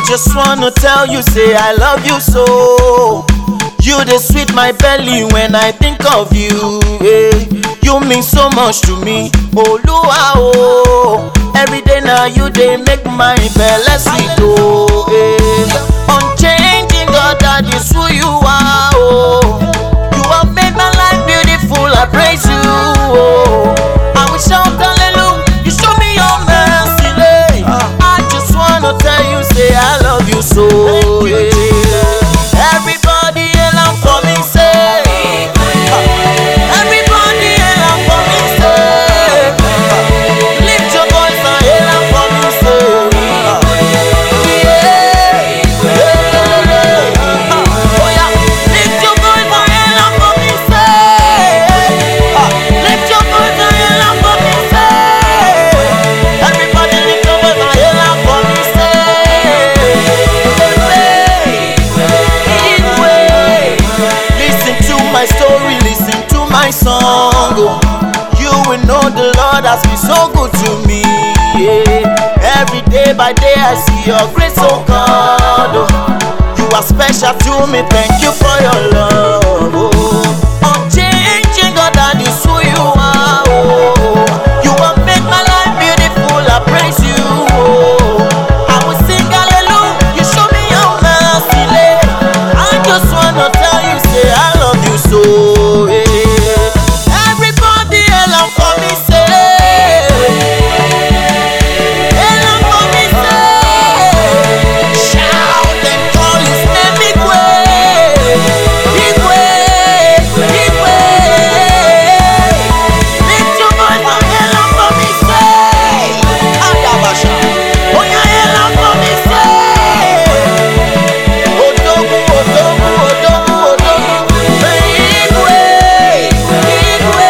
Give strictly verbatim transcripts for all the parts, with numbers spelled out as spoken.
just wanna tell you, say I love you so. You dey sweet my belly when I think of you. Hey, you mean so much to me, Oluwa oh. Every day now you dey make my belle sweet oh. Hey, unchanging God, that is who you are oh. You have made my life beautiful, I praise you oh. I will shout hallelujah, you show me your mercy. Hey, I just wanna tell you, say I love you so. Yeah. Everybody along for me, say. Everybody along for me, say. Lift your voice and along for me, say. Yeah. Oh yeah, lift your voice and along for me, say. Lift your voice and along for me, say. Everybody lift your voice and along for me, say. Listen to my story, listen to my song oh. You will know the Lord has been so good to me yeah. Every day by day I see your grace oh God oh. You are special to me, thank you for your love oh. Unchanging God, that is who you are oh. You have made my life beautiful, I praise you oh. I will sing hallelujah, you show me your mercy lay. I just wanna tell you, say I love you so yeah. Everybody along for me, say. Along for me, say. Shout and call his name, Igwe. Igwe, Igwe. Lift your voice and along for me, say. Ayabasha, oh yeah, along for me, say. Odogu, Odogu, Odogu, Odogu. Igwe, Igwe.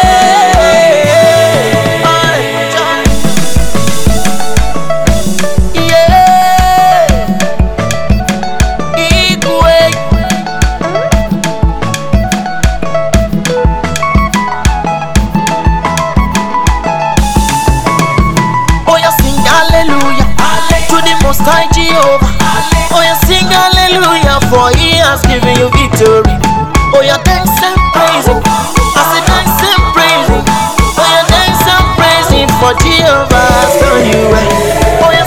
Oh yeah, sing hallelujah to the Most High Jehovah. Oh yeah, sing hallelujah, for He has given you victory. Oh yeah, thanks and praise Him. I say thanks and praise Him. Oh yeah, thanks and praise Him, for Jehovah has done you well. Oh yeah.